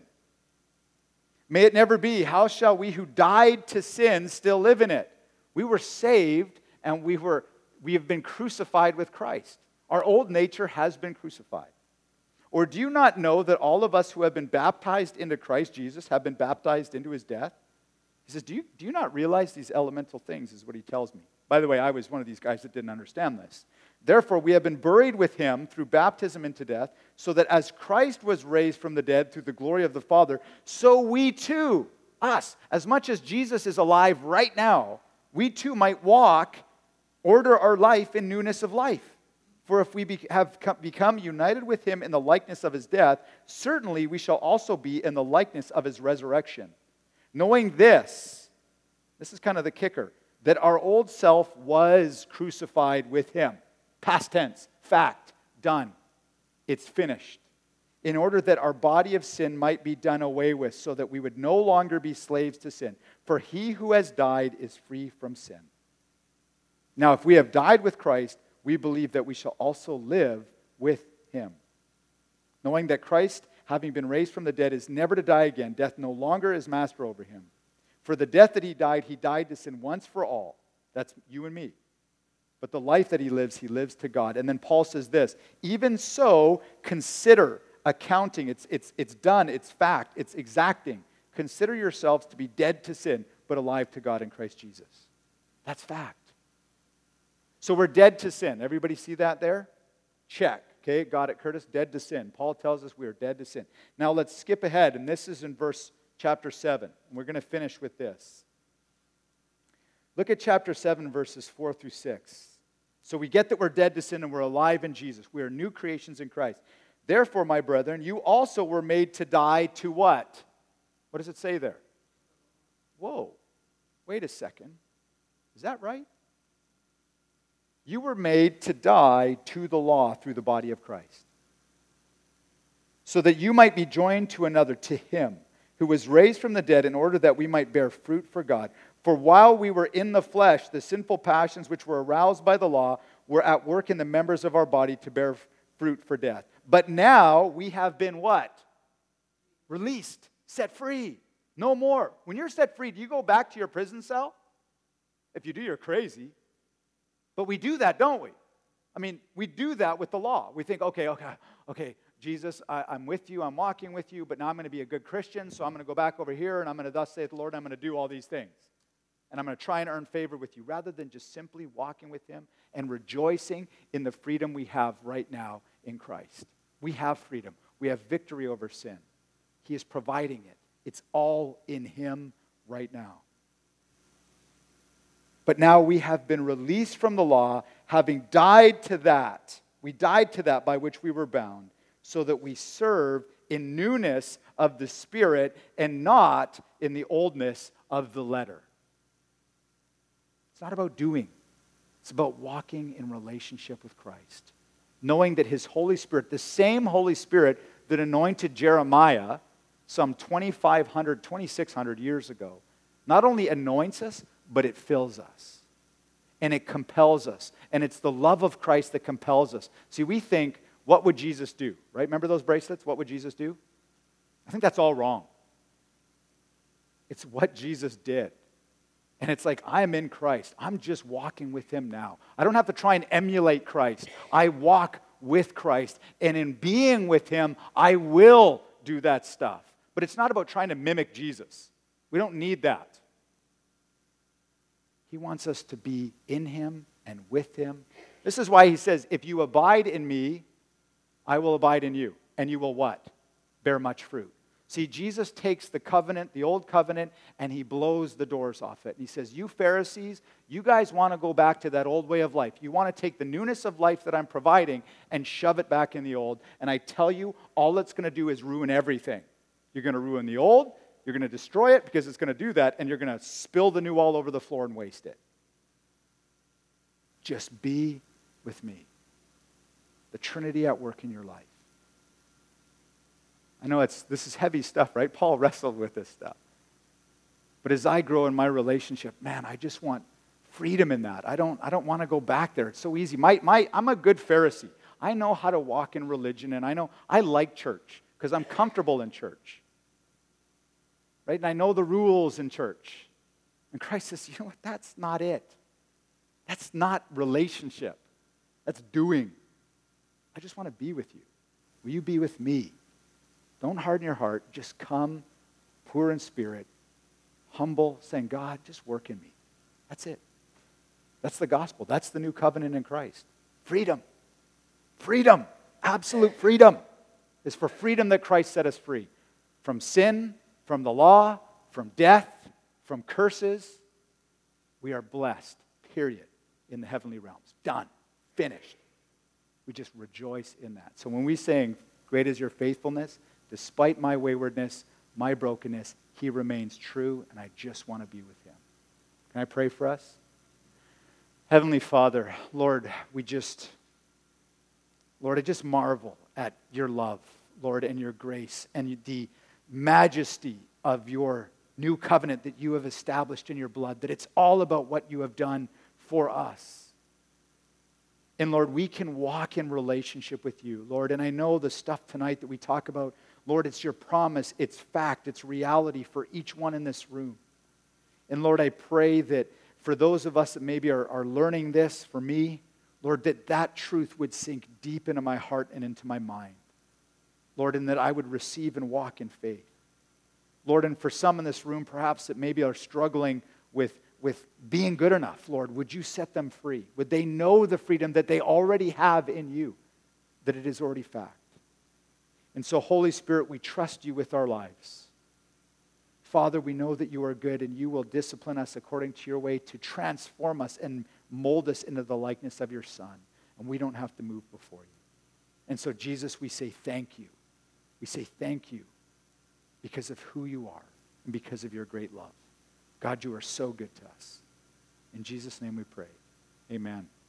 May it never be, how shall we who died to sin still live in it? We were saved and we were we have been crucified with Christ. Our old nature has been crucified. Or do you not know that all of us who have been baptized into Christ Jesus have been baptized into his death? He says, do you, do you not realize these elemental things, is what he tells me. By the way, I was one of these guys that didn't understand this. Therefore, we have been buried with him through baptism into death, so that as Christ was raised from the dead through the glory of the Father, so we too, us, as much as Jesus is alive right now, we too might walk, order our life in newness of life. For if we be, have become united with him in the likeness of his death, certainly we shall also be in the likeness of his resurrection. Knowing this, this is kind of the kicker, that our old self was crucified with him. Past tense, fact, done. It's finished. In order that our body of sin might be done away with, so that we would no longer be slaves to sin. For he who has died is free from sin. Now, if we have died with Christ, we believe that we shall also live with him. Knowing that Christ, having been raised from the dead, is never to die again, death no longer is master over him. For the death that he died, he died to sin once for all. That's you and me. But the life that he lives, he lives to God. And then Paul says this, even so, consider accounting. It's, it's, it's done, it's fact, it's exacting. Consider yourselves to be dead to sin, but alive to God in Christ Jesus. That's fact. So we're dead to sin. Everybody see that there? Check. Okay, got it, Curtis? Dead to sin. Paul tells us we are dead to sin. Now let's skip ahead, and this is in verse chapter seven. And we're going to finish with this. Look at chapter seven, verses four through six. So we get that we're dead to sin and we're alive in Jesus. We are new creations in Christ. Therefore, my brethren, you also were made to die to what? What does it say there? Whoa, wait a second. Is that right? You were made to die to the law through the body of Christ, so that you might be joined to another, to him, who was raised from the dead, in order that we might bear fruit for God. For while we were in the flesh, the sinful passions which were aroused by the law were at work in the members of our body to bear fruit for death. But now we have been what? Released, set free. No more. When you're set free, do you go back to your prison cell? If you do, you're crazy. But we do that, don't we? I mean, we do that with the law. We think, okay, okay, okay, Jesus, I, I'm with you, I'm walking with you, but now I'm going to be a good Christian, so I'm going to go back over here, and I'm going to thus saith the Lord, I'm going to do all these things. And I'm going to try and earn favor with you, rather than just simply walking with him and rejoicing in the freedom we have right now in Christ. We have freedom. We have victory over sin. He is providing it. It's all in him right now. But now we have been released from the law, having died to that. We died to that by which we were bound, so that we serve in newness of the Spirit and not in the oldness of the letter. It's not about doing. It's about walking in relationship with Christ. Knowing that his Holy Spirit, the same Holy Spirit that anointed Jeremiah some twenty-five hundred, twenty-six hundred years ago, not only anoints us, but it fills us. And it compels us. And it's the love of Christ that compels us. See, we think what would Jesus do? Right? Remember those bracelets? What would Jesus do? I think that's all wrong. It's what Jesus did. And it's like, I am in Christ. I'm just walking with him now. I don't have to try and emulate Christ. I walk with Christ. And in being with him, I will do that stuff. But it's not about trying to mimic Jesus. We don't need that. He wants us to be in him and with him. This is why he says, if you abide in me, I will abide in you. And you will what? Bear much fruit. See, Jesus takes the covenant, the old covenant, and he blows the doors off it. And he says, you Pharisees, you guys want to go back to that old way of life. You want to take the newness of life that I'm providing and shove it back in the old. And I tell you, all it's going to do is ruin everything. You're going to ruin the old, you're going to destroy it because it's going to do that, and you're going to spill the new all over the floor and waste it. Just be with me. The Trinity at work in your life. I know it's this is heavy stuff, right? Paul wrestled with this stuff. But as I grow in my relationship, man, I just want freedom in that. I don't, I don't want to go back there. It's so easy. My, my, I'm a good Pharisee. I know how to walk in religion, and I know I like church because I'm comfortable in church. Right? And I know the rules in church. And Christ says, you know what? That's not it. That's not relationship. That's doing. I just want to be with you. Will you be with me? Don't harden your heart. Just come, poor in spirit, humble, saying, God, just work in me. That's it. That's the gospel. That's the new covenant in Christ. Freedom. Freedom. Absolute freedom. It's for freedom that Christ set us free. From sin, from the law, from death, from curses. We are blessed, period, in the heavenly realms. Done. Finished. We just rejoice in that. So when we sing, great is your faithfulness, despite my waywardness, my brokenness, he remains true, and I just want to be with him. Can I pray for us? Heavenly Father, Lord, we just, Lord, I just marvel at your love, Lord, and your grace, and the majesty of your new covenant that you have established in your blood, that it's all about what you have done for us. And Lord, we can walk in relationship with you, Lord. And I know the stuff tonight that we talk about, Lord, it's your promise, it's fact, it's reality for each one in this room. And Lord, I pray that for those of us that maybe are, are learning this, for me, Lord, that that truth would sink deep into my heart and into my mind. Lord, and that I would receive and walk in faith. Lord, and for some in this room, perhaps that maybe are struggling with with being good enough, Lord, would you set them free? Would they know the freedom that they already have in you, that it is already fact? And so, Holy Spirit, we trust you with our lives. Father, we know that you are good and you will discipline us according to your way to transform us and mold us into the likeness of your Son. And we don't have to move before you. And so, Jesus, we say thank you. We say thank you because of who you are and because of your great love. God, you are so good to us. In Jesus' name we pray. Amen.